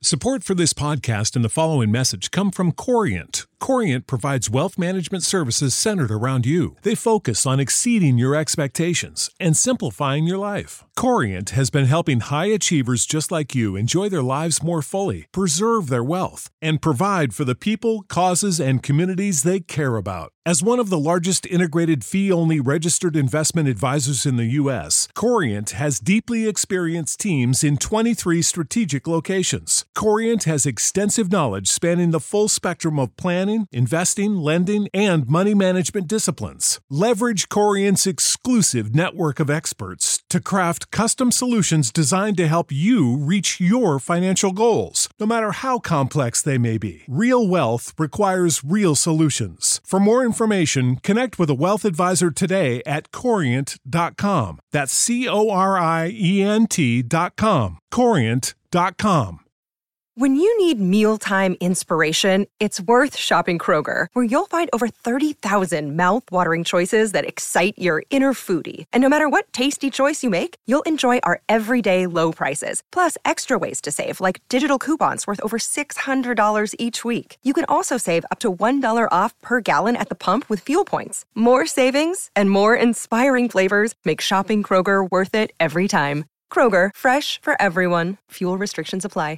Support for this podcast and the following message come from Corient. Corient provides wealth management services centered around you. They focus on exceeding your expectations and simplifying your life. Corient has been helping high achievers just like you enjoy their lives more fully, preserve their wealth, and provide for the people, causes, and communities they care about. As one of the largest integrated fee-only registered investment advisors in the U.S., Corient has deeply experienced teams in 23 strategic locations. Corient has extensive knowledge spanning the full spectrum of planning, investing, lending, and money management disciplines. Leverage Corient's exclusive network of experts to craft custom solutions designed to help you reach your financial goals, no matter how complex they may be. Real wealth requires real solutions. For more information, connect with a wealth advisor today at Corient.com. That's Corient.com. Corient.com. When you need mealtime inspiration, it's worth shopping Kroger, where you'll find over 30,000 mouth-watering choices that excite your inner foodie. And no matter what tasty choice you make, you'll enjoy our everyday low prices, plus extra ways to save, like digital coupons worth over $600 each week. You can also save up to $1 off per gallon at the pump with fuel points. More savings and more inspiring flavors make shopping Kroger worth it every time. Kroger, fresh for everyone. Fuel restrictions apply.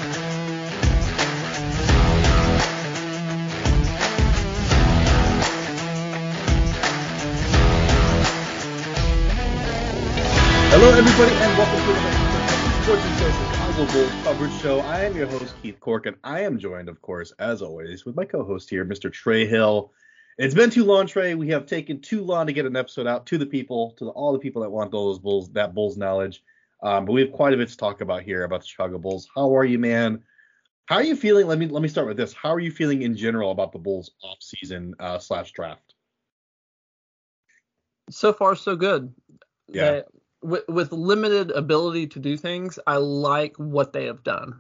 Hello, everybody, and welcome to the Sports and Social Chicago Bulls coverage show. I am your host, Keith Cork, and I am joined, of course, as always, with my co-host here, Mr. Trey Hill. It's been too long, Trey. We have taken too long to get an episode out to the people, to all the people that want those Bulls, that Bulls knowledge. But we have quite a bit to talk about here about the Chicago Bulls. How are you, man? How are you feeling? Let me start with this. How are you feeling in general about the Bulls offseason / draft? So far, so good. Yeah. With limited ability to do things, I like what they have done.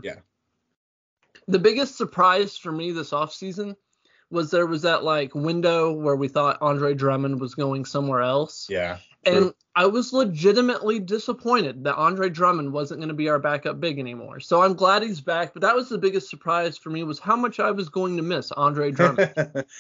The biggest surprise for me this offseason was there was that window where we thought Andre Drummond was going somewhere else. Yeah. And I was legitimately disappointed that Andre Drummond wasn't going to be our backup big anymore. So I'm glad he's back. But that was the biggest surprise for me, was how much I was going to miss Andre Drummond.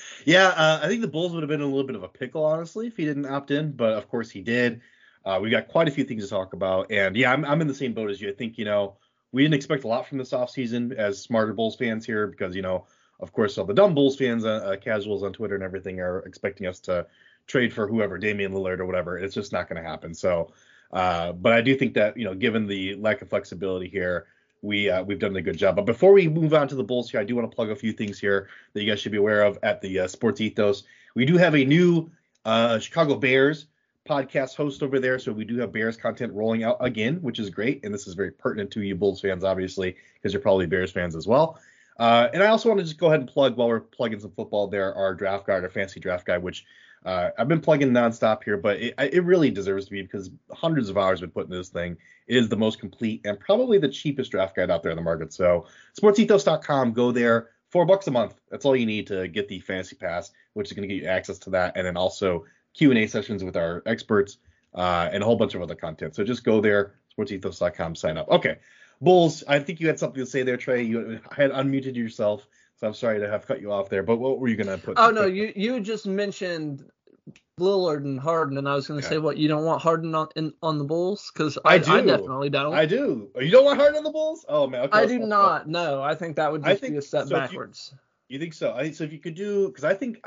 I think the Bulls would have been in a little bit of a pickle, honestly, if he didn't opt in. But, of course, he did. We got quite a few things to talk about. And, yeah, I'm in the same boat as you. I think, we didn't expect a lot from this offseason as smarter Bulls fans here because, of course, all the dumb Bulls fans, casuals on Twitter and everything are expecting us to trade for whoever, Damian Lillard or whatever. It's just not going to happen. So, but I do think that, given the lack of flexibility here, we've done a good job. But before we move on to the Bulls here, I do want to plug a few things here that you guys should be aware of at the Sports Ethos. We do have a new Chicago Bears podcast host over there, so we do have Bears content rolling out again, which is great, and this is very pertinent to you Bulls fans, obviously, because you're probably Bears fans as well. And I also want to just go ahead and plug, while we're plugging some football there, our draft guide, our fantasy draft guide, which I've been plugging nonstop here, but it really deserves to be because hundreds of hours have been put into this thing. It is the most complete and probably the cheapest draft guide out there in the market. So sportsethos.com, go there, $4 a month. That's all you need to get the fantasy pass, which is going to get you access to that, and then also Q&A sessions with our experts and a whole bunch of other content. So just go there, sportsethos.com, sign up. Okay, Bulls, I think you had something to say there, Trey. You had unmuted yourself, so I'm sorry to have cut you off there. But what were you going to put? Oh, no, you just mentioned Lillard and Harden, and I was going to say, what, you don't want Harden on the Bulls? Because I definitely don't. I do. You don't want Harden on the Bulls? Oh, man. Okay, I do not. No, I think that would just be a step backwards. You think so? So if you could do, because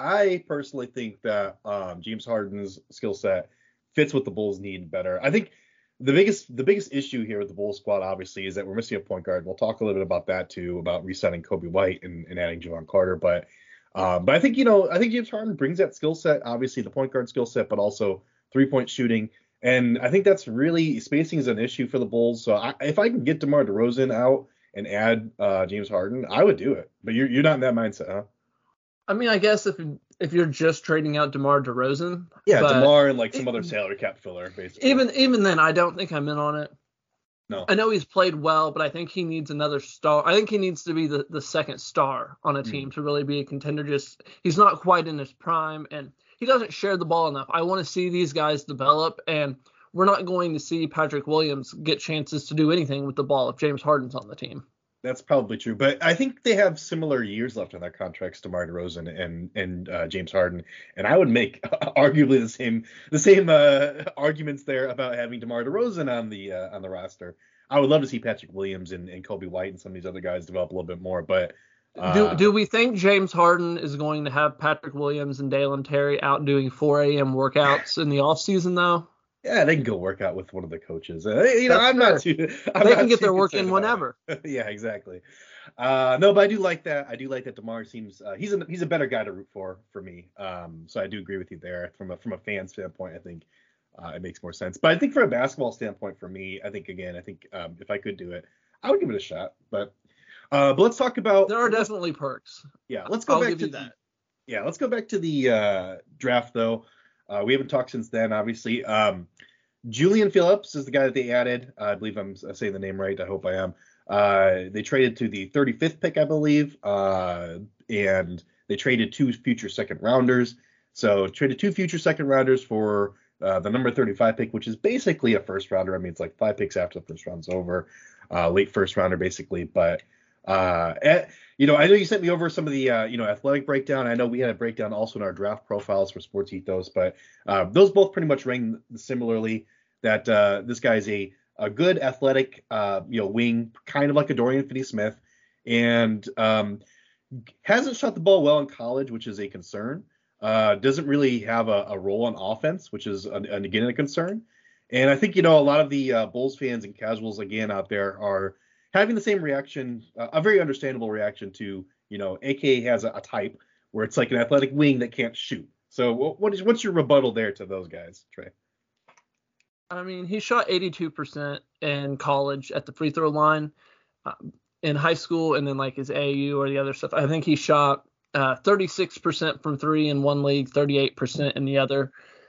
I personally think that James Harden's skill set fits what the Bulls need better. I think the biggest issue here with the Bulls squad, obviously, is that we're missing a point guard. We'll talk a little bit about that too, about resetting Kobe White and adding Javon Carter. But I think James Harden brings that skill set, obviously the point guard skill set, but also 3-point shooting. And I think that's really, spacing is an issue for the Bulls. So if I can get DeMar DeRozan out and add James Harden, I would do it. But you're not in that mindset, huh? I mean, I guess if you're just trading out DeMar DeRozan. Yeah, DeMar and some other salary cap filler, basically. Even then, I don't think I'm in on it. No. I know he's played well, but I think he needs another star. I think he needs to be the second star on a team to really be a contender. He's not quite in his prime, and he doesn't share the ball enough. I want to see these guys develop, and we're not going to see Patrick Williams get chances to do anything with the ball if James Harden's on the team. That's probably true, but I think they have similar years left on their contracts to DeMar DeRozan and James Harden, and I would make arguably the same arguments there about having DeMar DeRozan on the roster. I would love to see Patrick Williams and Kobe White and some of these other guys develop a little bit more, but do we think James Harden is going to have Patrick Williams and Dalen Terry out doing 4 a.m. workouts in the offseason though? Yeah, they can go work out with one of the coaches. I'm not too. They can get their work in whenever. Yeah, exactly. No, but I do like that. I do like that DeMar seems he's a better guy to root for me. So I do agree with you there. From a fan standpoint, I think it makes more sense. But I think from a basketball standpoint, for me, I think if I could do it, I would give it a shot. But let's talk about. There are definitely perks. Yeah, let's go back to that. Yeah, let's go back to the draft though. We haven't talked since then, obviously. Julian Phillips is the guy that they added. I believe I'm saying the name right. I hope I am. They traded to the 35th pick, I believe, and they traded 2 future second rounders. So traded 2 future second rounders for the number 35 pick, which is basically a first rounder. I mean, it's like 5 picks after the first round's over, late first rounder basically. But I know you sent me over some of the athletic breakdown. I know we had a breakdown also in our draft profiles for Sports Ethos, but those both pretty much ring similarly. That this guy's a good athletic wing, kind of like a Dorian Finney-Smith, and hasn't shot the ball well in college, which is a concern. Doesn't really have a role on offense, which is again a concern. And I think a lot of the Bulls fans and casuals again out there are having the same reaction, a very understandable reaction to, AK has a type where it's like an athletic wing that can't shoot. So what's your rebuttal there to those guys, Trey? I mean, he shot 82% in college at the free throw line, in high school, and then like his AAU or the other stuff. I think he shot 36% from 3 in one league, 38% in the other.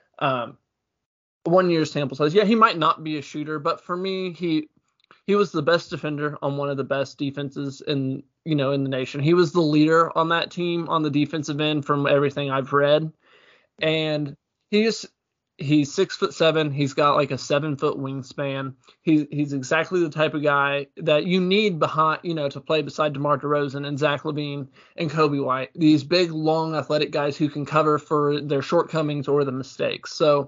1 year sample size. Yeah, he might not be a shooter, but for me, he was the best defender on one of the best defenses in the nation. He was the leader on that team on the defensive end from everything I've read. And he's 6'7". He's got like a 7-foot wingspan. He's exactly the type of guy that you need behind, to play beside DeMar DeRozan and Zach LaVine and Kobe White. These big, long, athletic guys who can cover for their shortcomings or the mistakes. So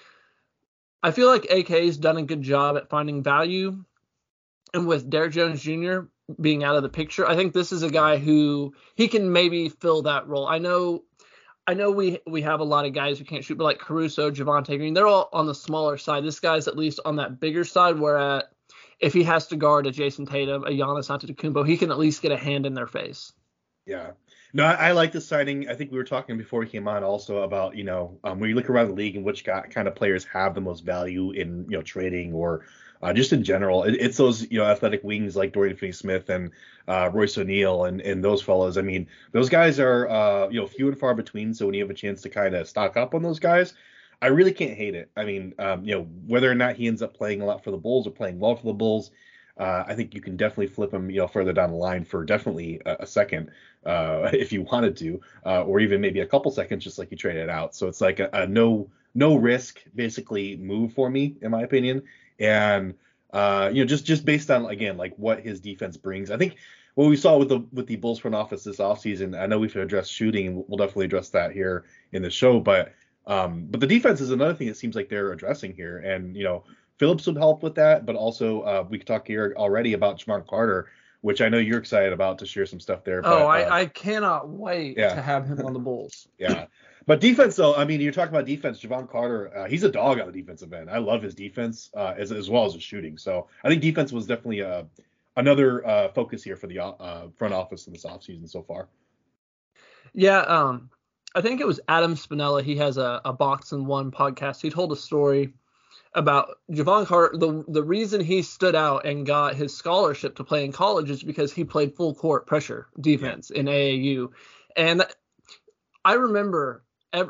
I feel like AK's done a good job at finding value. And with Derrick Jones Jr. being out of the picture, I think this is a guy who he can maybe fill that role. I know we have a lot of guys who can't shoot, but like Caruso, Javonte Green, they're all on the smaller side. This guy's at least on that bigger side, where if he has to guard a Jason Tatum, a Giannis Antetokounmpo, he can at least get a hand in their face. Yeah. No, I like the signing. I think we were talking before we came on also about, when you look around the league and which kind of players have the most value in, trading or just in general, it's those, athletic wings like Dorian Finney-Smith and Royce O'Neal and those fellows. I mean, those guys are, few and far between. So when you have a chance to kind of stock up on those guys, I really can't hate it. I mean, whether or not he ends up playing a lot for the Bulls or playing well for the Bulls, I think you can definitely flip him, further down the line for definitely a second if you wanted to, or even maybe a couple seconds, just like you traded out. So it's like a no risk basically move for me, in my opinion. And just based on, again, like what his defense brings. I think what we saw with the Bulls front office this offseason, I know we've addressed shooting, and we'll definitely address that here in the show, but the defense is another thing it seems like they're addressing here. And Phillips would help with that, but also we could talk here already about Javon Carter, which I know you're excited about to share some stuff there. But, I cannot wait to have him on the Bulls. Yeah. But defense, though, I mean, you're talking about defense. Javon Carter, he's a dog on the defensive end. I love his defense as well as his shooting. So I think defense was definitely another focus here for the front office in this offseason so far. Yeah, I think it was Adam Spinella. He has a Box and One podcast. He told a story about Javon Carter. The reason he stood out and got his scholarship to play in college is because he played full court pressure defense in AAU. And I remember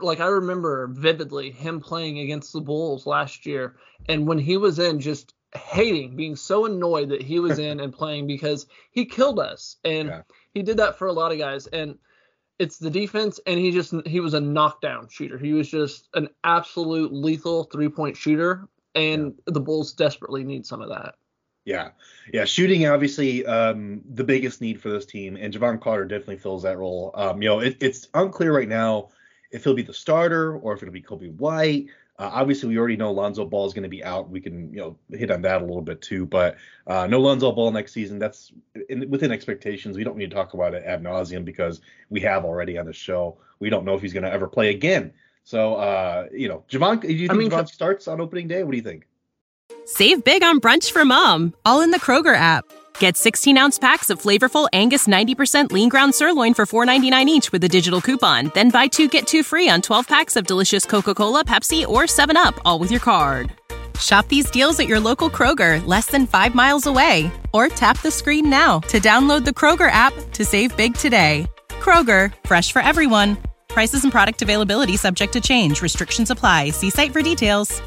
vividly him playing against the Bulls last year. And when he was in, just being so annoyed that he was in and playing, because he killed us. And he did that for a lot of guys. And it's the defense, and he was a knockdown shooter. He was just an absolute lethal 3-point shooter, and the Bulls desperately need some of that. Yeah. Yeah. Shooting, obviously, the biggest need for this team, and Jevon Carter definitely fills that role. It's unclear right now if he'll be the starter or if it'll be Kobe White. Obviously, we already know Lonzo Ball is going to be out. We can, hit on that a little bit too, but no Lonzo Ball next season. That's within expectations. We don't need to talk about it ad nauseum because we have already on the show. We don't know if he's going to ever play again. So, Javon, do you think Javon starts on opening day? What do you think? Save big on brunch for mom, all in the Kroger app. Get 16-ounce packs of flavorful Angus 90% lean ground sirloin for $4.99 each with a digital coupon. Then buy 2, get 2 free on 12 packs of delicious Coca-Cola, Pepsi, or 7-Up, all with your card. Shop these deals at your local Kroger, less than 5 miles away. Or tap the screen now to download the Kroger app to save big today. Kroger, fresh for everyone. Prices and product availability subject to change. Restrictions apply. See site for details.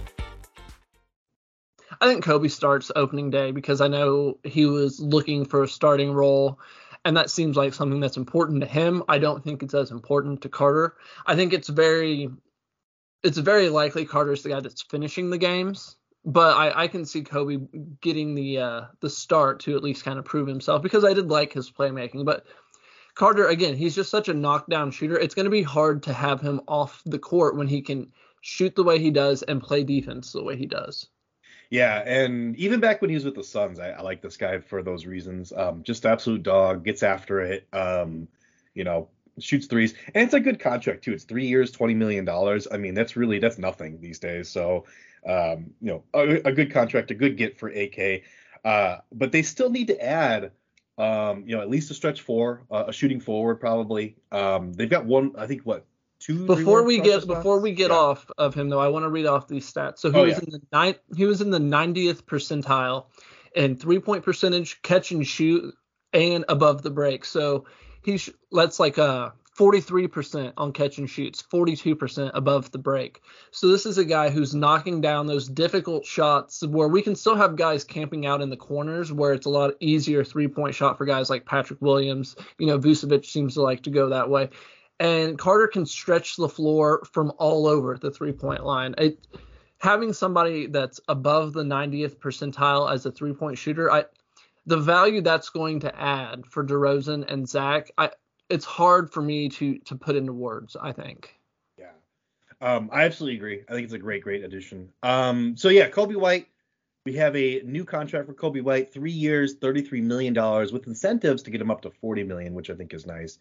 I think Kobe starts opening day because I know he was looking for a starting role, and that seems like something that's important to him. I don't think it's as important to Carter. I think it's very likely Carter's the guy that's finishing the games, but I can see Kobe getting the start to at least kind of prove himself because I did like his playmaking. But Carter, again, he's just such a knockdown shooter. It's going to be hard to have him off the court when he can shoot the way he does and play defense the way he does. Yeah, and even back when he was with the Suns, I like this guy for those reasons. Just absolute dog, gets after it, shoots threes. And it's a good contract, too. It's 3 years, $20 million. I mean, that's nothing these days. So, a good contract, a good get for AK. But they still need to add, at least a stretch four, a shooting forward probably. They've got one, I think, Before we get off of him though, I want to read off these stats. So he was in the 90th percentile in 3-point percentage, catch and shoot, and above the break. So that's like 43% on catch and shoots, 42% above the break. So this is a guy who's knocking down those difficult shots where we can still have guys camping out in the corners where it's a lot easier 3-point shot for guys like Patrick Williams. Vucevic seems to like to go that way. And Carter can stretch the floor from all over the 3-point line. Having somebody that's above the 90th percentile as a 3-point shooter, the value that's going to add for DeRozan and Zach, it's hard for me to put into words, I think. Yeah, I absolutely agree. I think it's a great addition. Kobe White, we have a new contract for Kobe White, 3 years, $33 million with incentives to get him up to $40 million, which I think is nice.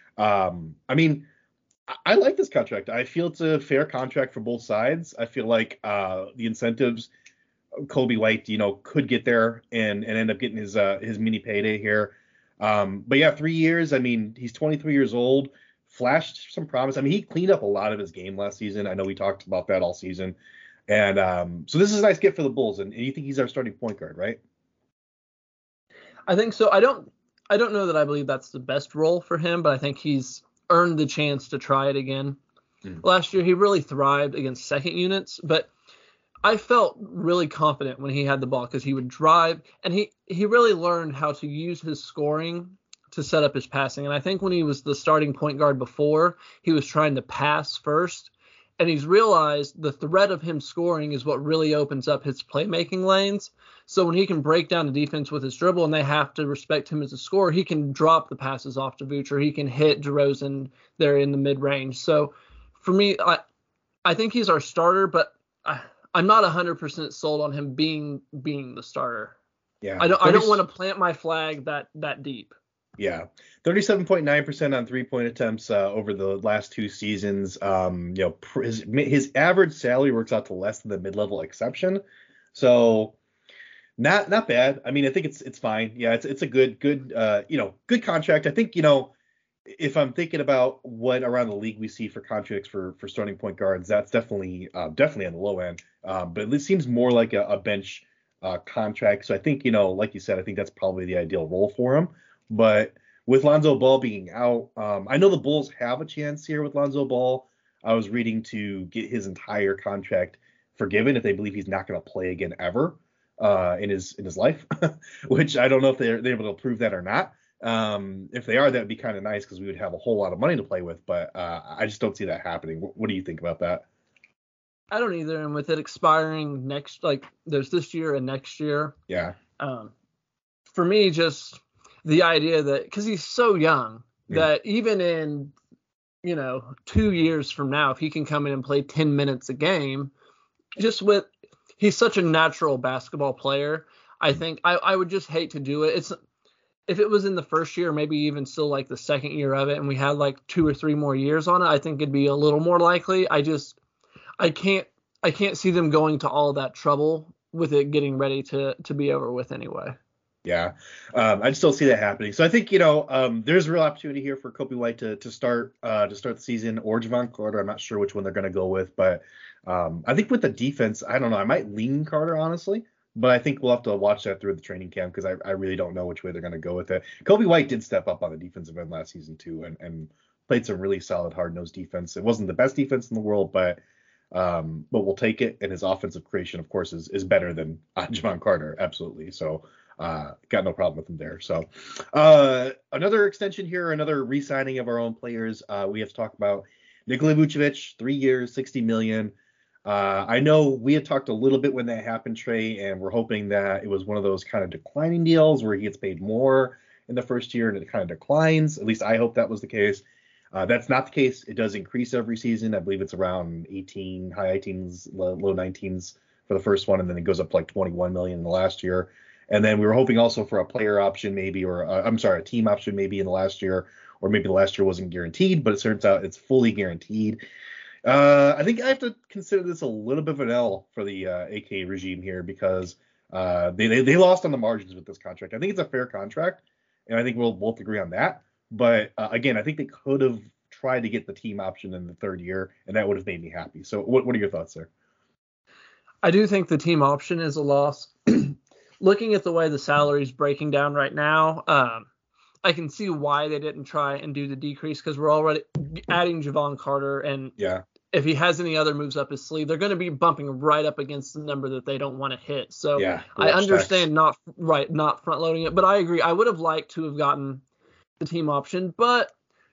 I like this contract. I feel it's a fair contract for both sides. I feel like the incentives, Kobe White, could get there and end up getting his mini payday here. 3 years. He's 23 years old, flashed some promise. He cleaned up a lot of his game last season. I know we talked about that all season. And so this is a nice get for the Bulls. And you think he's our starting point guard, right? I think so. I don't know that I believe that's the best role for him, but I think he's earned the chance to try it again. Last year, he really thrived against second units, but I felt really confident when he had the ball because he would drive, and he really learned how to use his scoring to set up his passing. And I think when he was the starting point guard before, he was trying to pass first, and he's realized the threat of him scoring is what really opens up his playmaking lanes. So when he can break down the defense with his dribble and they have to respect him as a scorer, he can drop the passes off to Vooch, or he can hit DeRozan there in the mid-range. So for me, I think he's our starter, but I'm not 100% sold on him being the starter. Yeah, I don't want to plant my flag that deep. Yeah, 37.9% on 3-point attempts over the last 2 seasons. His average salary works out to less than the mid-level exception, so not bad. I think it's fine. Yeah, it's a good contract. I think if I'm thinking about what around the league we see for contracts for starting point guards, that's definitely on the low end. But it seems more like a bench contract. So I think like you said, I think that's probably the ideal role for him. But with Lonzo Ball being out, I know the Bulls have a chance here with Lonzo Ball. I was reading to get his entire contract forgiven if they believe he's not going to play again ever in his life, which I don't know if they're able to prove that or not. If they are, that would be kind of nice because we would have a whole lot of money to play with. But I just don't see that happening. What do you think about that? I don't either. And with it expiring there's this year and next year. Yeah. For me, just the idea that because he's so young that even in 2 years from now, if he can come in and play 10 minutes a game, he's such a natural basketball player. I think I would just hate to do it. If it was in the first year, maybe even still like the second year of it, and we had like 2 or 3 more years on it, I think it'd be a little more likely. I can't see them going to all that trouble with it getting ready to be over with anyway. Yeah, I just don't see that happening. So I think there's a real opportunity here for Coby White to start the season, or Jevon Carter. I'm not sure which one they're going to go with, but I think with the defense, I don't know. I might lean Carter, honestly. But I think we'll have to watch that through the training camp because I really don't know which way they're going to go with it. Coby White did step up on the defensive end last season too, and played some really solid hard-nosed defense. It wasn't the best defense in the world, but we'll take it. And his offensive creation, of course, is better than Jevon Carter, absolutely. So got no problem with him there. So another extension here, another re-signing of our own players. We have to talk about Nikola Vucevic, 3 years, $60 million. I know we had talked a little bit when that happened, Trey, and we're hoping that it was one of those kind of declining deals where he gets paid more in the first year and it kind of declines. At least I hope that was the case. That's not the case. It does increase every season. I believe it's around 18, high 18s, low 19s for the first one, and then it goes up to like 21 million in the last year. And then we were hoping also for a player option maybe, or a team option maybe in the last year, or maybe the last year wasn't guaranteed, but it turns out it's fully guaranteed. I think I have to consider this a little bit of an L for the AK regime here because they lost on the margins with this contract. I think it's a fair contract, and I think we'll both agree on that. But again, I think they could have tried to get the team option in the third year, and that would have made me happy. So what are your thoughts there? I do think the team option is a loss. Looking at the way the salary is breaking down right now, I can see why they didn't try and do the decrease because we're already adding Jevon Carter, and if he has any other moves up his sleeve, they're going to be bumping right up against the number that they don't want to hit. So I understand not front loading it, but I agree. I would have liked to have gotten the team option, but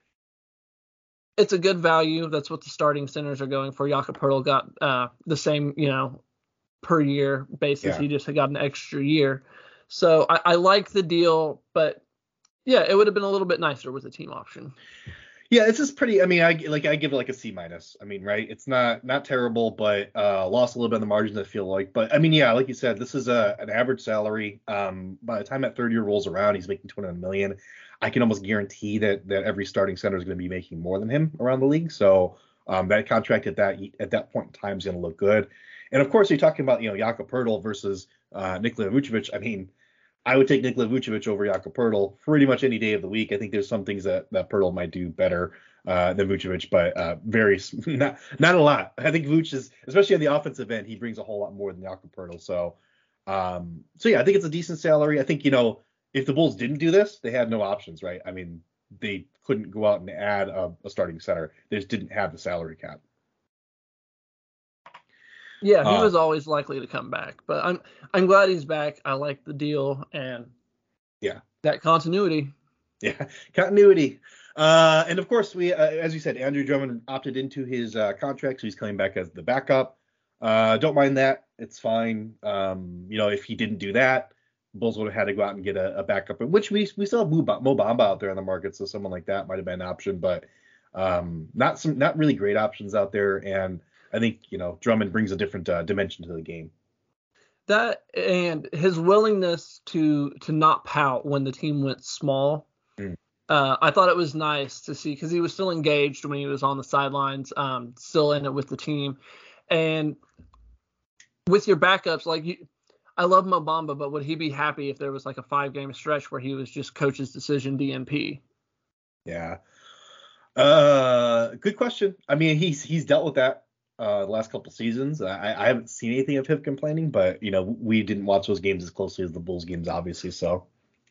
it's a good value. That's what the starting centers are going for. Jakob Poeltl got the same, per year basis. He just got an extra year. So I like the deal, but yeah, it would have been a little bit nicer with a team option. Yeah, this is pretty. I mean, I give it like a C-. I mean, right? It's not terrible, but lost a little bit on the margins, I feel like. But I mean, yeah, like you said, this is an average salary. By the time that third year rolls around, he's making $21 million. I can almost guarantee that every starting center is going to be making more than him around the league. So that contract at that point in time is going to look good. And of course, you're talking about Jakob Poeltl versus Nikola Vucevic. I mean, I would take Nikola Vucevic over Jakob Poeltl pretty much any day of the week. I think there's some things that Poeltl might do better than Vucevic, but not a lot. I think Vuce is, especially on the offensive end, he brings a whole lot more than Jakob Poeltl. So yeah, I think it's a decent salary. I think if the Bulls didn't do this, they had no options, right? I mean, they couldn't go out and add a starting center. They just didn't have the salary cap. Yeah, he was always likely to come back, but I'm glad he's back. I like the deal and that continuity. Yeah, continuity. And of course, we, as you said, Andrew Drummond opted into his contract, so he's coming back as the backup. Don't mind that; it's fine. If he didn't do that, Bulls would have had to go out and get a backup, in which we still have Mo Bamba out there on the market, so someone like that might have been an option, but not really great options out there. And I think Drummond brings a different dimension to the game. That and his willingness to not pout when the team went small. I thought it was nice to see because he was still engaged when he was on the sidelines, still in it with the team, and with your backups I love Mo Bamba, but would he be happy if there was like a 5-game stretch where he was just coach's decision DNP? Yeah. Good question. I mean, he's dealt with that the last couple seasons. I haven't seen anything of him complaining, but we didn't watch those games as closely as the Bulls games, obviously. So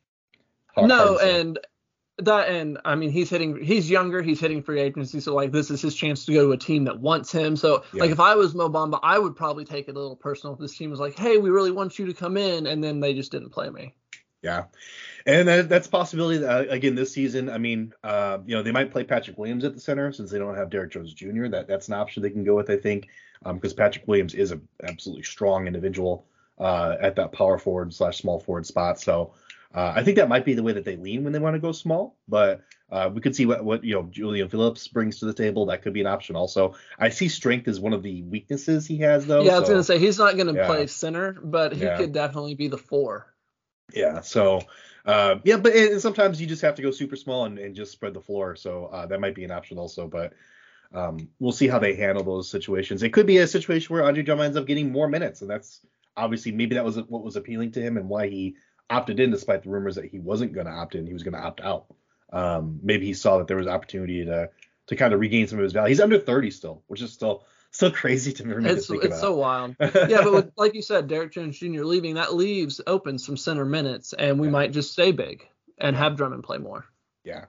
I mean, he's younger, he's hitting free agency, so this is his chance to go to a team that wants him. So if I was Mo Bamba, I would probably take it a little personal if this team was like, hey, we really want you to come in, and then they just didn't play me. Yeah. And that's a possibility again this season. I mean, they might play Patrick Williams at the center since they don't have Derrick Jones Jr. That's an option they can go with, I think, because Patrick Williams is an absolutely strong individual. at that power forward / small forward spot. So I think that might be the way that they lean when they want to go small. But we could see what Julian Phillips brings to the table. That could be an option also. I see strength as one of the weaknesses he has, though. Yeah, I was going to say he's not going to play center, but he could definitely be the 4. Yeah, so but sometimes you just have to go super small and just spread the floor. So that might be an option also. But we'll see how they handle those situations. It could be a situation where Andre Drummond ends up getting more minutes, and that's obviously maybe that was what was appealing to him and why he opted in, despite the rumors that he wasn't going to opt in, he was going to opt out. Maybe he saw that there was opportunity to kind of regain some of his value. He's under 30 still, which is still crazy to me to think about. It's so wild. Yeah, but like you said, Derek Jones Jr. leaving, that leaves open some center minutes, and we might just stay big and have Drummond play more. Yeah.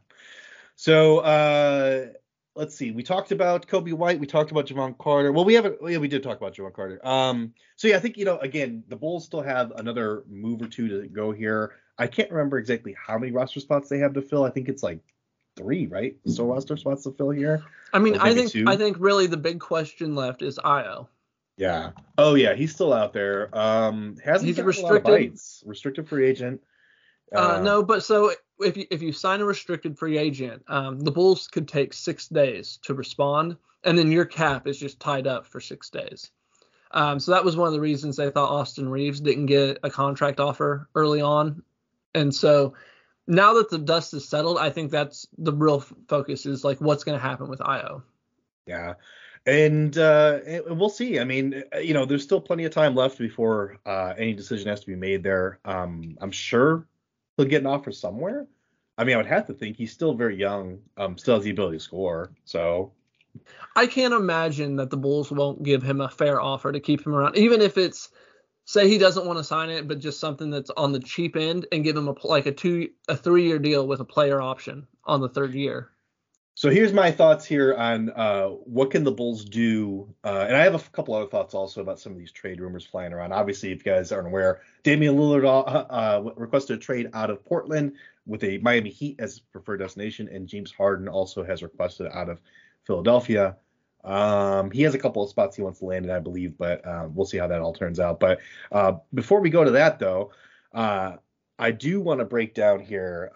So let's see. We talked about Coby White. We talked about Jevon Carter. Well, we did talk about Jevon Carter. So yeah, I think, again, the Bulls still have another move or two to go here. I can't remember exactly how many roster spots they have to fill. I think it's like 3, right? Still roster spots to fill here. I mean, I think really the big question left is Ayo. Yeah. Oh yeah, he's still out there. He's restricted. A lot of bites. Restricted free agent. No, but so if you sign a restricted free agent, the Bulls could take 6 days to respond, and then your cap is just tied up for 6 days. So that was one of the reasons they thought Austin Reeves didn't get a contract offer early on. And so now that the dust is settled, I think that's the real focus is like what's going to happen with Ayo. Yeah. And we'll see. I mean, there's still plenty of time left before any decision has to be made there. I'm sure he'll get an offer somewhere. I mean, I would have to think he's still very young, still has the ability to score. So I can't imagine that the Bulls won't give him a fair offer to keep him around, even if it's, say he doesn't want to sign it, but just something that's on the cheap end and give him a 3-year deal with a player option on the 3rd year. So here's my thoughts here on what can the Bulls do. And I have a couple other thoughts also about some of these trade rumors flying around. Obviously, if you guys aren't aware, Damian Lillard requested a trade out of Portland with a Miami Heat as preferred destination, and James Harden also has requested out of Philadelphia. He has a couple of spots he wants to land in, I believe, but we'll see how that all turns out. But before we go to that, though, I do want to break down here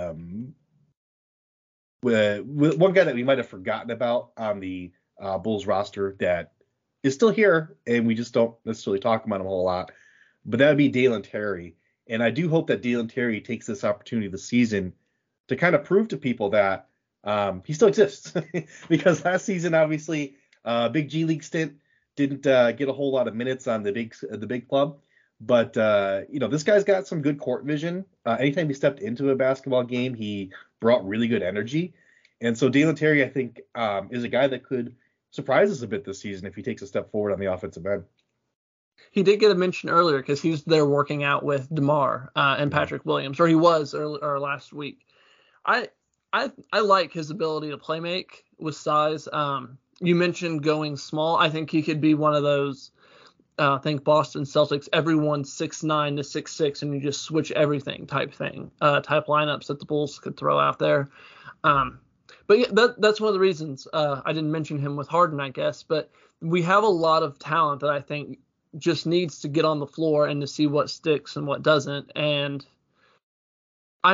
with one guy that we might have forgotten about on the Bulls roster that is still here, and we just don't necessarily talk about him a whole lot. But that would be Dalen Terry. And I do hope that Dalen Terry takes this opportunity this season to kind of prove to people that he still exists. Because last season, obviously, big G League stint, didn't get a whole lot of minutes on the big club. But, this guy's got some good court vision. Anytime he stepped into a basketball game, he brought really good energy. And so Dalen Terry, I think, is a guy that could surprise us a bit this season if he takes a step forward on the offensive end. He did get a mention earlier because he's there working out with DeMar and Patrick Williams, or he was last week. I like his ability to play make with size. You mentioned going small. I think he could be one of those, I think Boston Celtics, everyone's 6'9" to 6'6", and you just switch everything type lineups that the Bulls could throw out there. But yeah, that's one of the reasons I didn't mention him with Harden, I guess. But we have a lot of talent that I think just needs to get on the floor and to see what sticks and what doesn't. And I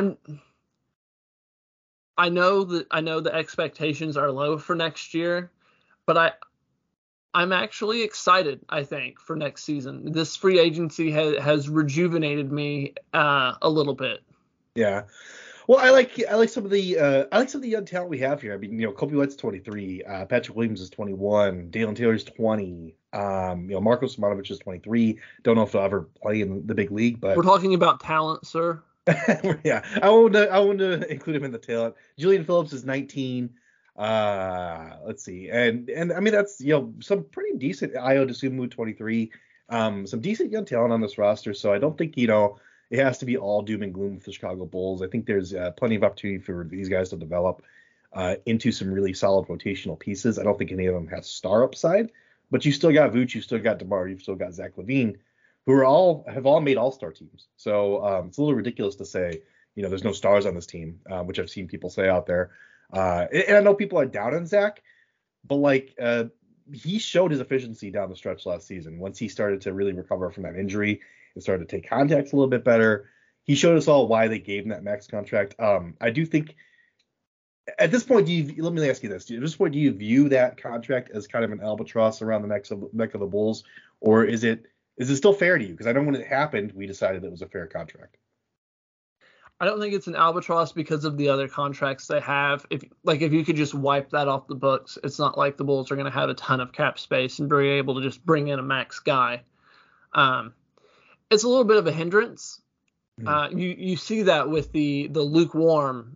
know the expectations are low for next year, but I'm actually excited, I think, for next season. This free agency has rejuvenated me a little bit. Yeah. Well, I like some of the young talent we have here. I mean, Coby White's 23, Patrick Williams is 21, Dalen Taylor's 20, Marko Simonovic is 23. Don't know if they'll ever play in the big league, but we're talking about talent, sir. Yeah, I want to include him in the talent. Julian Phillips is 19. Let's see, and I mean that's some pretty decent. Ayo Dosunmu 23. Some decent young talent on this roster. So I don't think it has to be all doom and gloom with the Chicago Bulls. I think there's plenty of opportunity for these guys to develop into some really solid rotational pieces. I don't think any of them has star upside, but you still got Vooch, you still got DeMar, you've still got Zach LaVine, who have all made all-star teams. So it's a little ridiculous to say, there's no stars on this team, which I've seen people say out there. And I know people are down on Zach, but he showed his efficiency down the stretch last season. Once he started to really recover from that injury and started to take contacts a little bit better, he showed us all why they gave him that max contract. I do think at this point, let me ask you this. At this point, do you view that contract as kind of an albatross around the neck of the Bulls, or is it still fair to you? Because I know when it happened, we decided it was a fair contract. I don't think it's an albatross because of the other contracts they have. If you could just wipe that off the books, it's not like the Bulls are going to have a ton of cap space and be able to just bring in a max guy. It's a little bit of a hindrance. You see that with the lukewarm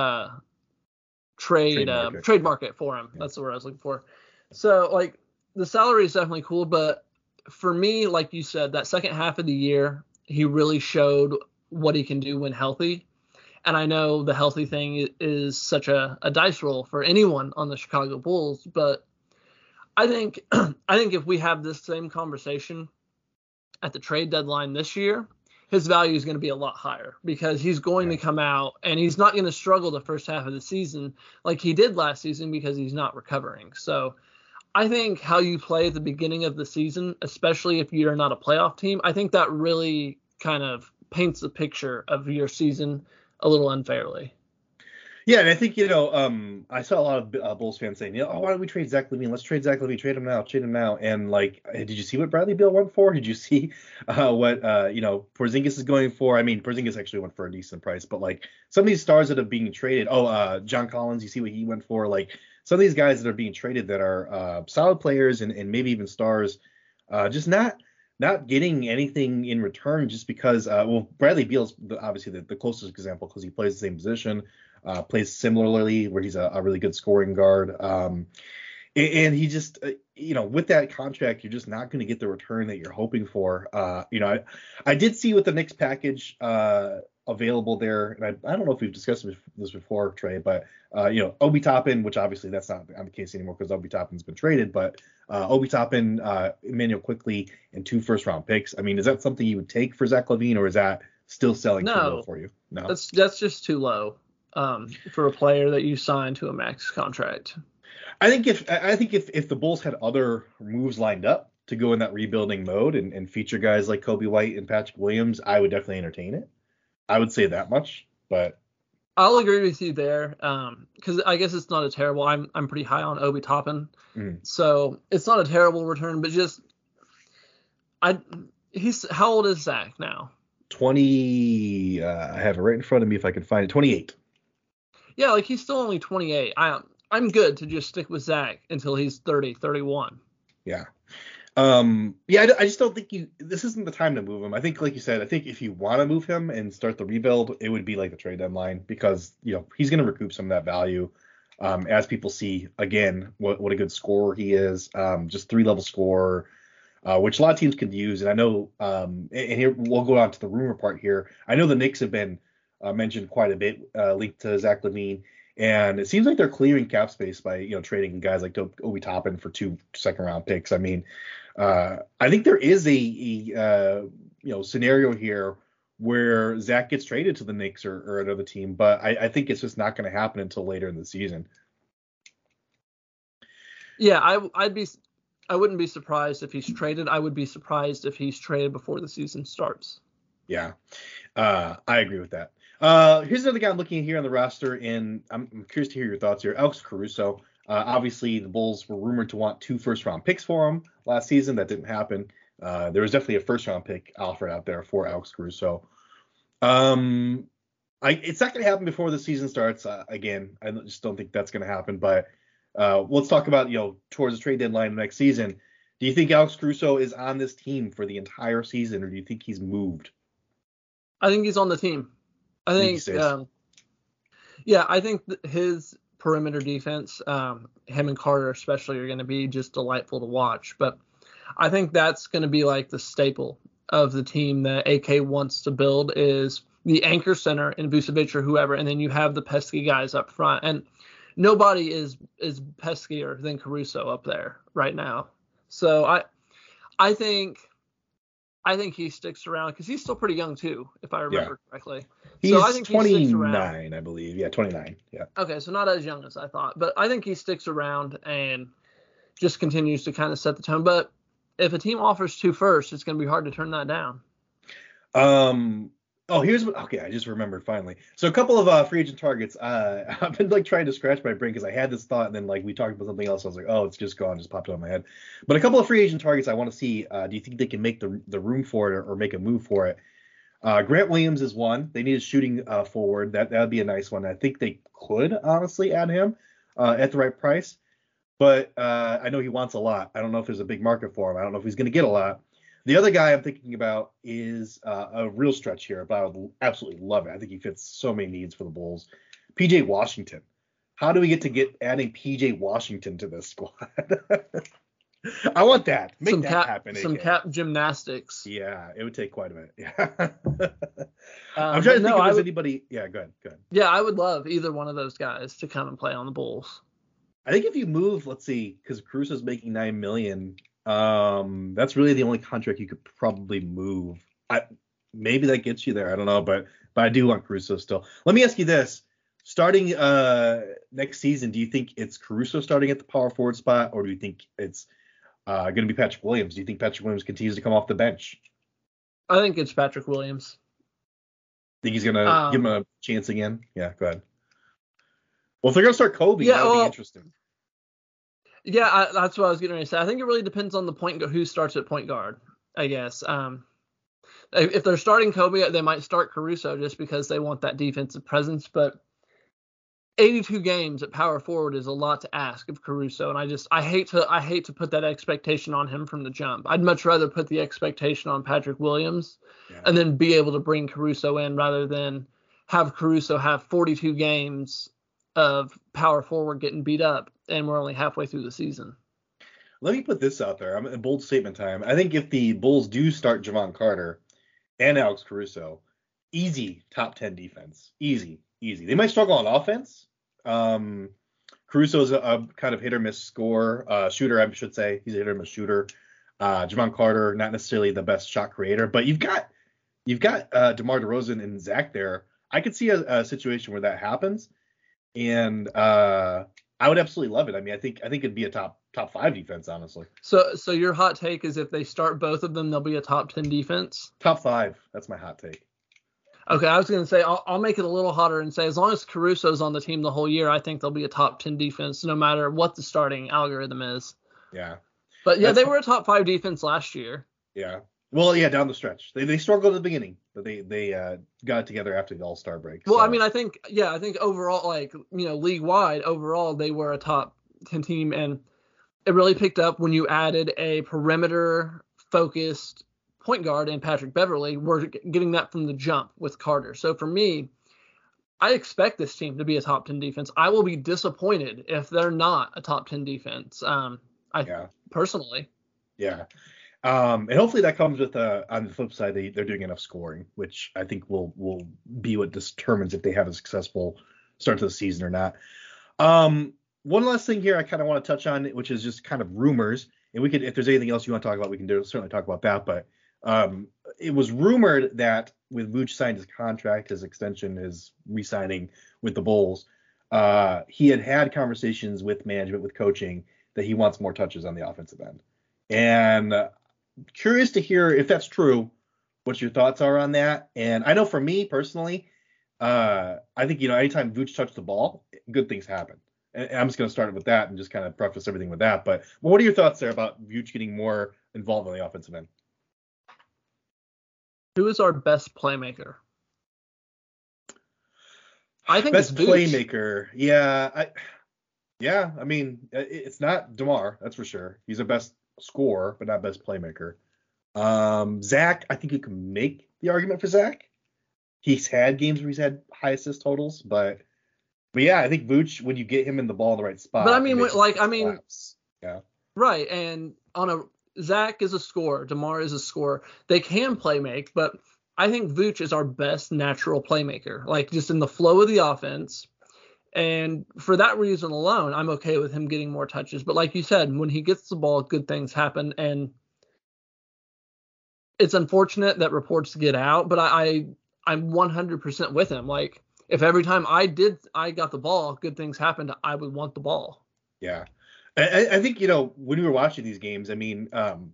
trade market for him. Yeah. That's the word I was looking for. So like the salary is definitely cool, but for me, like you said, that second half of the year, he really showed what he can do when healthy. And I know the healthy thing is such a dice roll for anyone on the Chicago Bulls, but I think if we have this same conversation at the trade deadline this year, his value is going to be a lot higher because he's going to come out and he's not going to struggle the first half of the season like he did last season because he's not recovering. So I think how you play at the beginning of the season, especially if you're not a playoff team, I think that really kind of paints the picture of your season a little unfairly. Yeah, and I think, I saw a lot of Bulls fans saying, why don't we trade Zach LaVine? Let's trade Zach LaVine. Trade him now. And, did you see what Bradley Beal went for? Did you see what Porzingis is going for? I mean, Porzingis actually went for a decent price, but, some of these stars that are being traded, John Collins, you see what he went for? Some of these guys that are being traded that are solid players and maybe even stars, just not getting anything in return just because, Bradley Beal's obviously the closest example because he plays the same position. Plays similarly where he's a really good scoring guard. And he just, with that contract, you're just not going to get the return that you're hoping for. I did see with the Knicks package available there, and I don't know if we've discussed this before, Trey, but, Obi Toppin, which obviously that's not the case anymore because Obi Toppin's been traded, but Obi Toppin, Immanuel Quickley, and 2 first-round picks. I mean, is that something you would take for Zach LaVine, or is that still selling too low for you? No, that's just too low. For a player that you signed to a max contract. I think if the Bulls had other moves lined up to go in that rebuilding mode and feature guys like Kobe White and Patrick Williams, I would definitely entertain it. I would say that much, but I'll agree with you there. Because I guess it's not a terrible. I'm pretty high on Obi Toppin, so it's not a terrible return, but just he's how old is Zach now? 20. I have it right in front of me if I can find it. 28. Yeah, he's still only 28. I'm good to just stick with Zach until he's 30, 31. Yeah. I just don't think this isn't the time to move him. I think, like you said, if you want to move him and start the rebuild, it would be like the trade deadline because, he's going to recoup some of that value as people see, again, what a good scorer he is, just 3-level scorer, which a lot of teams could use. And I know, and here we'll go on to the rumor part here. I know the Knicks have been mentioned quite a bit, linked to Zach LaVine, and it seems like they're clearing cap space by trading guys like Obi Toppin for 2 second-round picks. I mean, I think there is a scenario here where Zach gets traded to the Knicks or another team, but I think it's just not going to happen until later in the season. Yeah, I wouldn't be surprised if he's traded. I would be surprised if he's traded before the season starts. Yeah, I agree with that. Here's another guy I'm looking at here on the roster, and I'm curious to hear your thoughts here. Alex Caruso. Obviously, the Bulls were rumored to want 2 first-round picks for him last season. That didn't happen. There was definitely a first-round pick offered out there for Alex Caruso. It's not going to happen before the season starts. Again, I just don't think that's going to happen. But let's talk about, towards the trade deadline next season. Do you think Alex Caruso is on this team for the entire season, or do you think he's moved? I think he's on the team. I think his perimeter defense, him and Carter especially, are going to be just delightful to watch. But I think that's going to be like the staple of the team that AK wants to build is the anchor center in Vucevic or whoever, and then you have the pesky guys up front. And nobody is peskier than Caruso up there right now. So I think he sticks around because he's still pretty young too, if I remember correctly. So I think 29, I believe. Yeah, 29. Yeah. Okay, so not as young as I thought, but I think he sticks around, and just continues to kind of set the tone. But if a team offers 2 firsts, it's going to be hard to turn that down. Okay, I just remembered finally. So a couple of free agent targets. I've been like trying to scratch my brain because I had this thought and then like we talked about something else. I was like, oh, it's just gone, just popped out of my head. But a couple of free agent targets I want to see. Do you think they can make the room for it or make a move for it? Grant Williams is one. They need a shooting forward. That would be a nice one. I think they could honestly add him at the right price. But I know he wants a lot. I don't know if there's a big market for him. I don't know if he's going to get a lot. The other guy I'm thinking about is a real stretch here, but I would absolutely love it. I think he fits so many needs for the Bulls. P.J. Washington. How do we get adding P.J. Washington to this squad? I want that. Make that happen. Some cap gymnastics. Yeah, it would take quite a bit. Yeah. I'm trying to think if there's anybody. Yeah, go ahead. Yeah, I would love either one of those guys to come and play on the Bulls. I think if you move, let's see, because Caruso's making $9 million. That's really the only contract you could probably move. Maybe that gets you there. I don't know, but I do want Caruso still. Let me ask you this: starting next season, do you think it's Caruso starting at the power forward spot, or do you think it's going to be Patrick Williams? Do you think Patrick Williams continues to come off the bench? I think it's Patrick Williams. Think he's going to give him a chance again? Yeah, go ahead. Well, if they're going to start Kobe, that would be interesting. Yeah, that's what I was getting ready to say. I think it really depends on who starts at point guard, I guess. If they're starting Kobe, they might start Caruso just because they want that defensive presence. But 82 games at power forward is a lot to ask of Caruso, and I hate to put that expectation on him from the jump. I'd much rather put the expectation on Patrick Williams and then be able to bring Caruso in rather than have Caruso have 42 games of power forward getting beat up, and we're only halfway through the season. Let me put this out there. I'm in bold statement time. I think if the Bulls do start Javon Carter and Alex Caruso, easy top 10 defense. Easy. They might struggle on offense. Caruso's a kind of hit or miss shooter, I should say. He's a hit or miss shooter. Javon Carter, not necessarily the best shot creator, but you've got DeMar DeRozan and Zach there. I could see a situation where that happens. And I would absolutely love it. I mean, I think it'd be a top 5 defense, honestly. So your hot take is if they start both of them, they'll be a top 10 defense? Top 5. That's my hot take. Okay, I was going to say I'll make it a little hotter and say as long as Caruso's on the team the whole year, I think they'll be a top 10 defense no matter what the starting algorithm is. Yeah. But yeah, they were a top 5 defense last year. Yeah. Well, yeah, down the stretch. They struggled at the beginning, but they got it together after the All-Star break. Well, so. I mean, I think overall, league-wide, overall, they were a top 10 team, and it really picked up when you added a perimeter-focused point guard in Patrick Beverley. We're getting that from the jump with Carter. So for me, I expect this team to be a top 10 defense. I will be disappointed if they're not a top 10 defense. Personally. Yeah. And hopefully that comes with on the flip side, they're doing enough scoring, which I think will be what determines if they have a successful start to the season or not. One last thing here I kind of want to touch on, which is just kind of rumors. And we could, if there's anything else you want to talk about, we can certainly talk about that. But it was rumored that with Vooch signed his contract, his extension, his re-signing with the Bulls, he had conversations with management, with coaching, that he wants more touches on the offensive end. And curious to hear if that's true, what your thoughts are on that. And I know for me personally, I think, anytime Vooch touched the ball, good things happen. And I'm just going to start with that and just kind of preface everything with that. But what are your thoughts there about Vooch getting more involved on the offensive end? Who is our best playmaker? I think best it's Vooch. Playmaker. Yeah. I mean, it's not DeMar, that's for sure. He's a best scorer, but not best playmaker. Zach, I think you can make the argument for Zach. He's had games where he's had high assist totals, but yeah, I think Vooch, when you get him in the ball in the right spot. But I mean, yeah, right. And Zach is a scorer, DeMar is a scorer. They can play make, but I think Vooch is our best natural playmaker, like just in the flow of the offense. And for that reason alone, I'm okay with him getting more touches. But like you said, when he gets the ball, good things happen. And it's unfortunate that reports get out, but I'm 100% with him. Like, if every time I got the ball, good things happened, I would want the ball. Yeah. I think, when we were watching these games, I mean,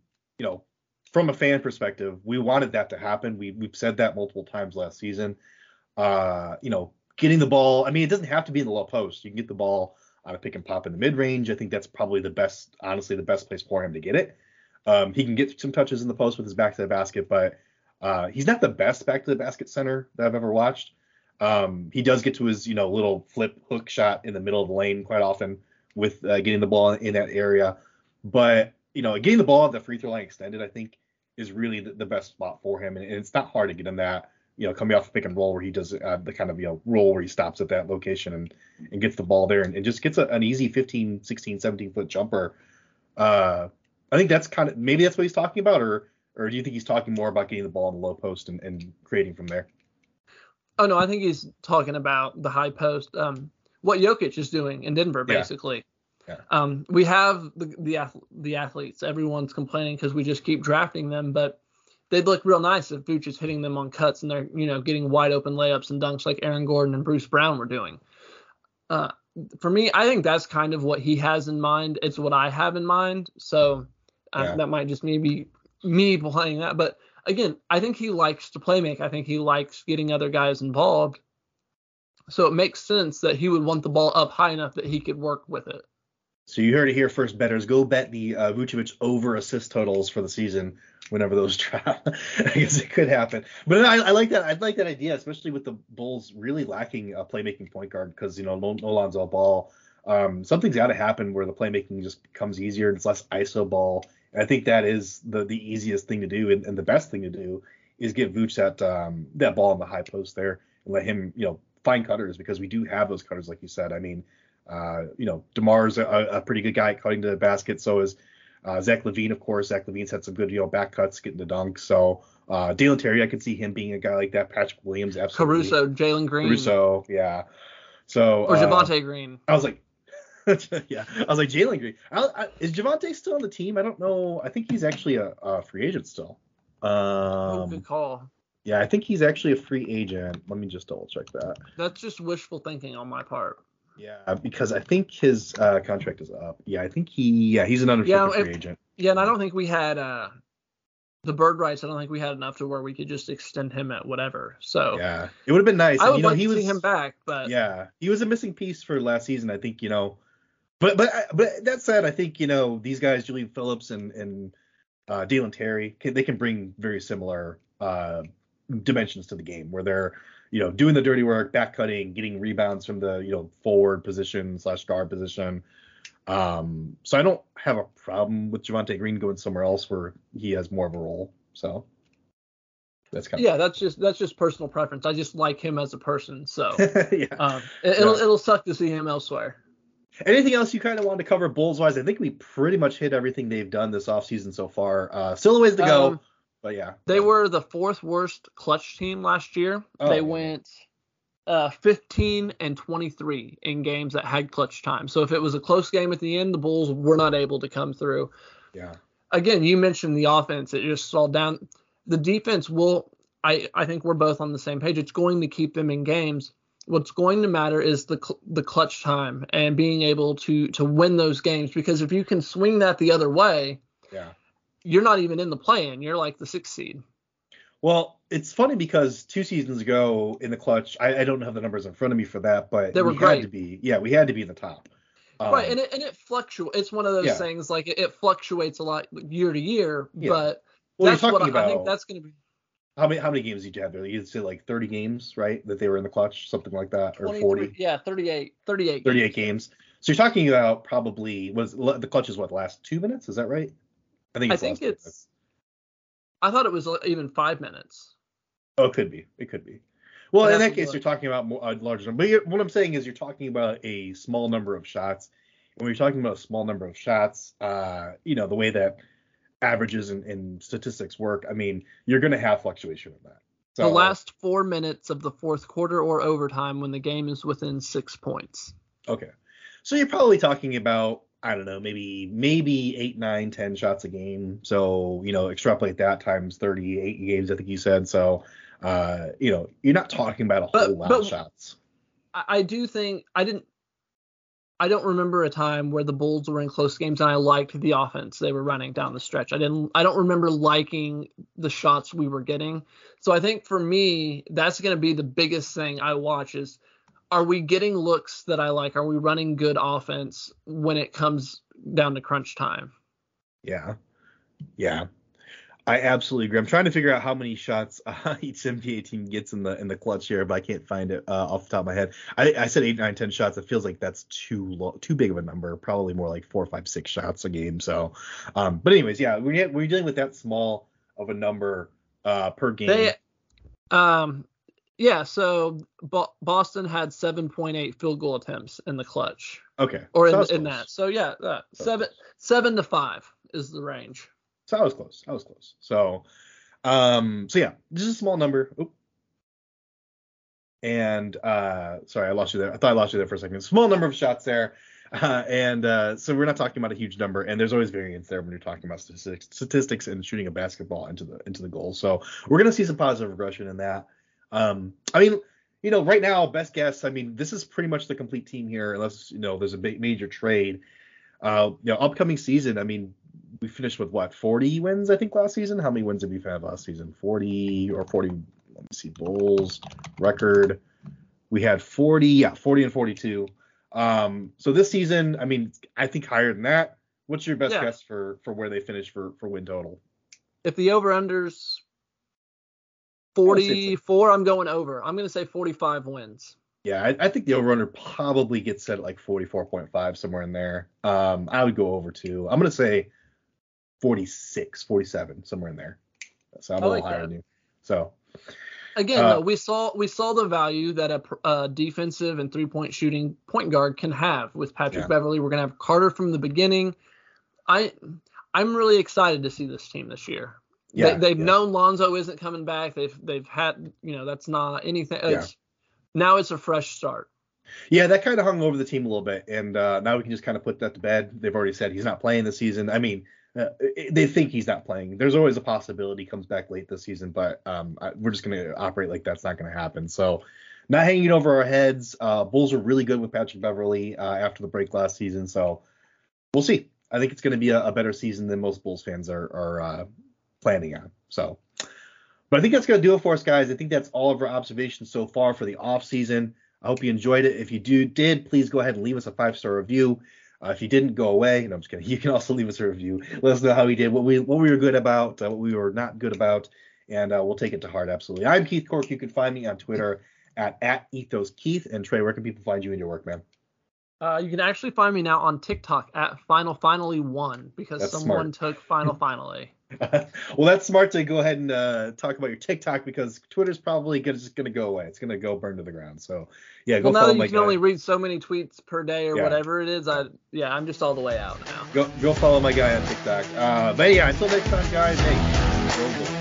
from a fan perspective, we wanted that to happen. We've said that multiple times last season. Getting the ball, I mean, it doesn't have to be in the low post. You can get the ball on a pick and pop in the mid range. I think that's probably the best place for him to get it. He can get some touches in the post with his back to the basket, but he's not the best back to the basket center that I've ever watched. He does get to his, little flip hook shot in the middle of the lane quite often with getting the ball in that area. But, getting the ball at the free throw line extended, I think, is really the best spot for him. And it's not hard to get him that, coming off the pick and roll where he does the kind of, roll where he stops at that location and gets the ball there and just gets an easy 15, 16, 17-foot jumper. I think that's maybe that's what he's talking about, or do you think he's talking more about getting the ball in the low post and creating from there? Oh, no, I think he's talking about the high post, what Jokic is doing in Denver, basically. Yeah. We have the athletes. Everyone's complaining because we just keep drafting them, but they'd look real nice if Vooch is hitting them on cuts and they're, getting wide open layups and dunks like Aaron Gordon and Bruce Brown were doing. For me, I think that's kind of what he has in mind. It's what I have in mind. So that might just be me playing that. But again, I think he likes to play make. I think he likes getting other guys involved. So it makes sense that he would want the ball up high enough that he could work with it. So you heard it here first, bettors. Go bet the Vucevic over assist totals for the season whenever those drop. I guess it could happen. But I like that. I'd like that idea, especially with the Bulls really lacking a playmaking point guard because, no Lonzo Ball. Something's got to happen where the playmaking just becomes easier and it's less ISO ball. And I think that is the easiest thing to do and the best thing to do is give Vooch that ball in the high post there and let him, find cutters because we do have those cutters, like you said. I mean, DeMar's a pretty good guy at cutting to the basket. So is Zach LaVine, of course. Zach LaVine's had some good, back cuts, getting the dunks. So Dalen Terry, I could see him being a guy like that. Patrick Williams, absolutely. Caruso, Jalen Green. Caruso, yeah. So or Javonte Green. I was like, yeah. I was like Jalen Green. Is Javonte still on the team? I don't know. I think he's actually a free agent still. Good call. Yeah, I think he's actually a free agent. Let me just double check that. That's just wishful thinking on my part. Yeah, because I think his contract is up. Yeah, I think he's an unrestricted free agent. Yeah, and I don't think we had the bird rights. I don't think we had enough to where we could just extend him at whatever. So yeah, it would have been nice. I would like to see him back, but yeah, he was a missing piece for last season. I think but that said, I think these guys, Julian Phillips and Dalen Terry, they can bring very similar dimensions to the game where they're doing the dirty work, back cutting, getting rebounds from the forward position / guard position. So I don't have a problem with Javonte Green going somewhere else where he has more of a role. So that's that's just personal preference. I just like him as a person. So it'll suck to see him elsewhere. Anything else you kind of wanted to cover Bulls wise? I think we pretty much hit everything they've done this offseason so far. Still a ways to go. But yeah, they were the 4th worst clutch team last year. They went 15-23 in games that had clutch time. So if it was a close game at the end, the Bulls were not able to come through. Yeah. Again, you mentioned the offense. It just slowed down. The defense will. I think we're both on the same page. It's going to keep them in games. What's going to matter is the clutch time and being able to win those games. Because if you can swing that the other way, you're not even in the play-in. You're like the 6th seed. Well, it's funny because 2 seasons ago in the clutch, I don't have the numbers in front of me for that, but they were great. We had to be in the top. Right, and it fluctuates. It's one of those things like it fluctuates a lot year to year, but that's what I think that's going to be. How many games did you have there? You'd say like 30 games, right? That they were in the clutch, something like that, or 40? Yeah, 38. 38 games. So you're talking about probably the clutch is the last 2 minutes? Is that right? I think it's. I thought it was even 5 minutes. Oh, it could be. Well, in that case, you're talking about a larger number. But what I'm saying is you're talking about a small number of shots. And when you're talking about a small number of shots, the way that averages and statistics work, I mean, you're going to have fluctuation in that. So, the last 4 minutes of the 4th quarter or overtime when the game is within 6 points. Okay. So you're probably talking about, I don't know, maybe 8, 9, 10 shots a game. So, extrapolate that times 38 games, I think you said. So, you're not talking about a whole lot of shots. I do think I don't remember a time where the Bulls were in close games and I liked the offense they were running down the stretch. I don't remember liking the shots we were getting. So I think for me, that's going to be the biggest thing I watch is, are we getting looks that I like? Are we running good offense when it comes down to crunch time? Yeah. I absolutely agree. I'm trying to figure out how many shots each NBA team gets in the clutch here, but I can't find it off the top of my head. I said 8, 9, 10 shots. It feels like that's too big of a number. Probably more like 4, 5, 6 shots a game. So, but anyways, yeah, we're dealing with that small of a number per game. So Boston had 7.8 field goal attempts in the clutch. Okay. Or in that. So yeah, 7 to 5 is the range. So I was close. So yeah, just a small number. Oop. And sorry, I lost you there. I thought I lost you there for a second. Small number of shots there. So we're not talking about a huge number, and there's always variance there when you're talking about statistics and shooting a basketball into the goal. So we're gonna see some positive regression in that. I mean, right now, best guess. I mean, this is pretty much the complete team here, unless there's a big major trade. Upcoming season. I mean, we finished with 40 wins, I think, last season. How many wins did we have last season? 40 or 40. Let me see. Bulls record. We had 40 and 42. So this season, I mean, I think higher than that. What's your best guess for where they finish for win total? If the over-under's 44, I'm going over. I'm going to say 45 wins. Yeah, I think the over-under probably gets set at like 44.5, somewhere in there. I would go over too. I'm going to say 46, 47, somewhere in there. So I'm a little higher than you. So again, though, we saw the value that a defensive and 3-point shooting point guard can have with Patrick Beverley. We're gonna have Carter from the beginning. I'm really excited to see this team this year. Yeah, they've known Lonzo isn't coming back. They've had that's not anything. Now it's a fresh start. Yeah, that kind of hung over the team a little bit, and now we can just kind of put that to bed. They've already said he's not playing this season. I mean, they think he's not playing. There's always a possibility he comes back late this season, but we're just going to operate like that's not going to happen. So not hanging over our heads. Bulls are really good with Patrick Beverley after the break last season, so we'll see. I think it's going to be a better season than most Bulls fans are planning on. So, but I think that's going to do it for us, guys. I think that's all of our observations so far for the off season. I hope you enjoyed it. If you did, please go ahead and leave us a 5-star review. If you didn't, go away. No, I'm just kidding. You can also leave us a review. Let us know how we did, what we were good about, what we were not good about, and we'll take it to heart, absolutely. I'm Keith Cork. You can find me on Twitter at @EthosKeith. And Trey, where can people find you in your work, man? You can actually find me now on TikTok at FinalFinally1 because that's someone took Final Finally. Well, that's smart to go ahead and talk about your TikTok because Twitter's probably just going to go away. It's going to go burn to the ground. So, yeah, go follow my guy. Now that you can only read so many tweets per day or whatever it is, I'm just all the way out now. Go follow my guy on TikTok. But yeah, until next time, guys, hey, go Bulls.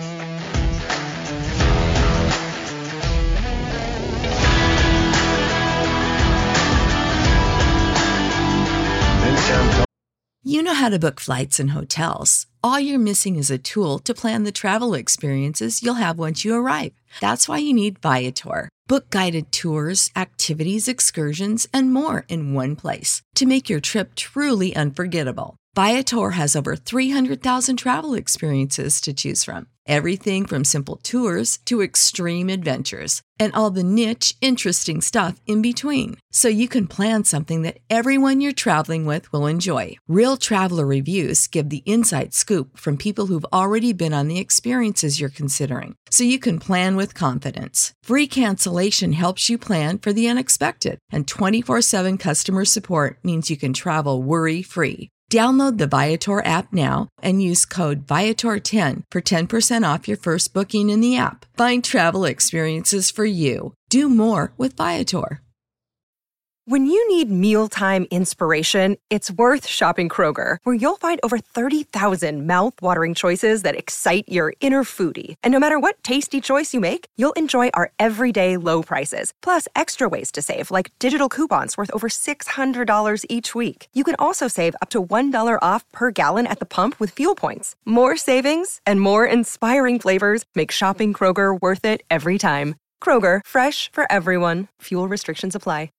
You know how to book flights and hotels. All you're missing is a tool to plan the travel experiences you'll have once you arrive. That's why you need Viator. Book guided tours, activities, excursions, and more in one place to make your trip truly unforgettable. Viator has over 300,000 travel experiences to choose from. Everything from simple tours to extreme adventures and all the niche, interesting stuff in between. So you can plan something that everyone you're traveling with will enjoy. Real traveler reviews give the inside scoop from people who've already been on the experiences you're considering. So you can plan with confidence. Free cancellation helps you plan for the unexpected. And 24/7 customer support means you can travel worry-free. Download the Viator app now and use code Viator10 for 10% off your first booking in the app. Find travel experiences for you. Do more with Viator. When you need mealtime inspiration, it's worth shopping Kroger, where you'll find over 30,000 mouth-watering choices that excite your inner foodie. And no matter what tasty choice you make, you'll enjoy our everyday low prices, plus extra ways to save, like digital coupons worth over $600 each week. You can also save up to $1 off per gallon at the pump with fuel points. More savings and more inspiring flavors make shopping Kroger worth it every time. Kroger, fresh for everyone. Fuel restrictions apply.